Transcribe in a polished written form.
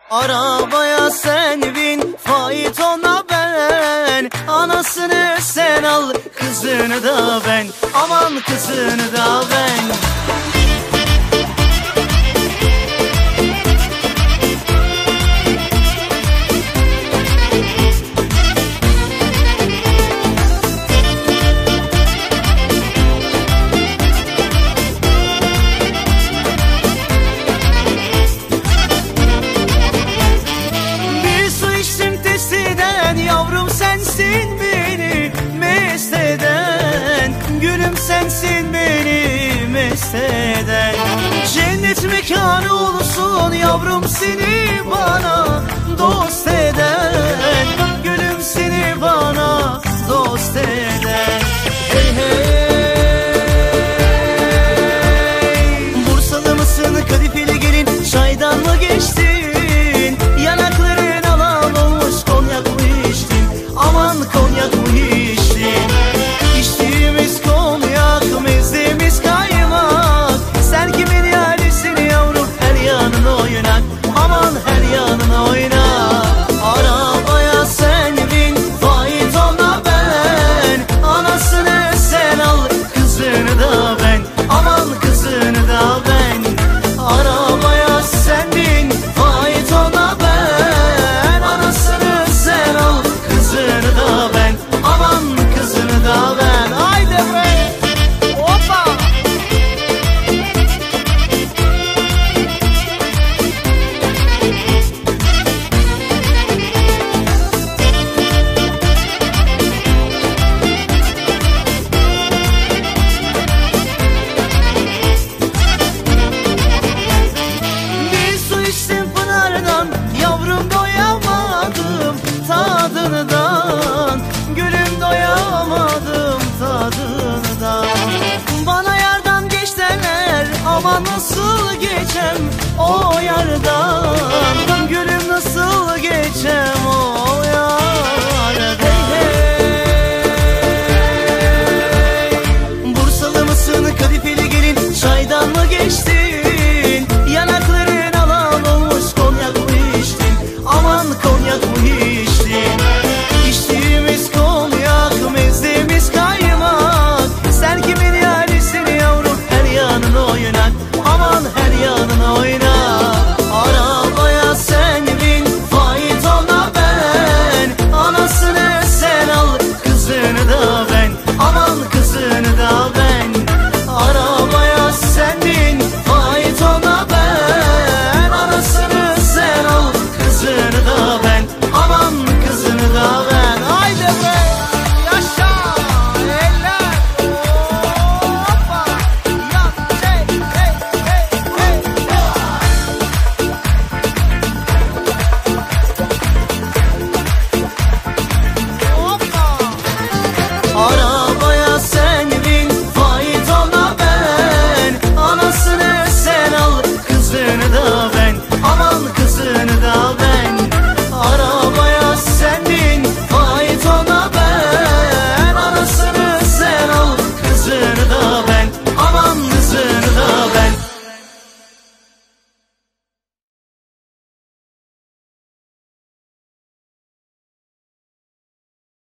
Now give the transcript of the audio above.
Arabaya sen bin, faytona ben. Anasını sen al, kızını da ben. Aman kızını da ben. Yavrum sensin beni mest eden, gülüm sensin beni mest eden. Cennet mekanı olsun yavrum seni bana dost eden, gülüm seni bana dost eden. Hey hey, Bursalı mısın, kadifeli gelin, çaydan mı geçtin? Yanakların alan olmuş, konyak mı içtin? Aman konyak mı içtin? İçtiğimiz konyak, mezemiz kaymak. Sen kimin yarisin yavrum, her yanın oynak. Aman her yanın oynak. Arabaya sen bin, faytona ben. Anasını sen al, kızını da ben. Aman kızını da ben. Arabaya sen bin, faytona ben. Anasını sen al, kızını da ben. Aman kızını da ben. Haydi be, hoppa. Bir su içtim pınardan, yavrum doyamadım tadından. Gülüm doyamadım tadından. Bana yardan geç derler ama nasıl geçem o yardan?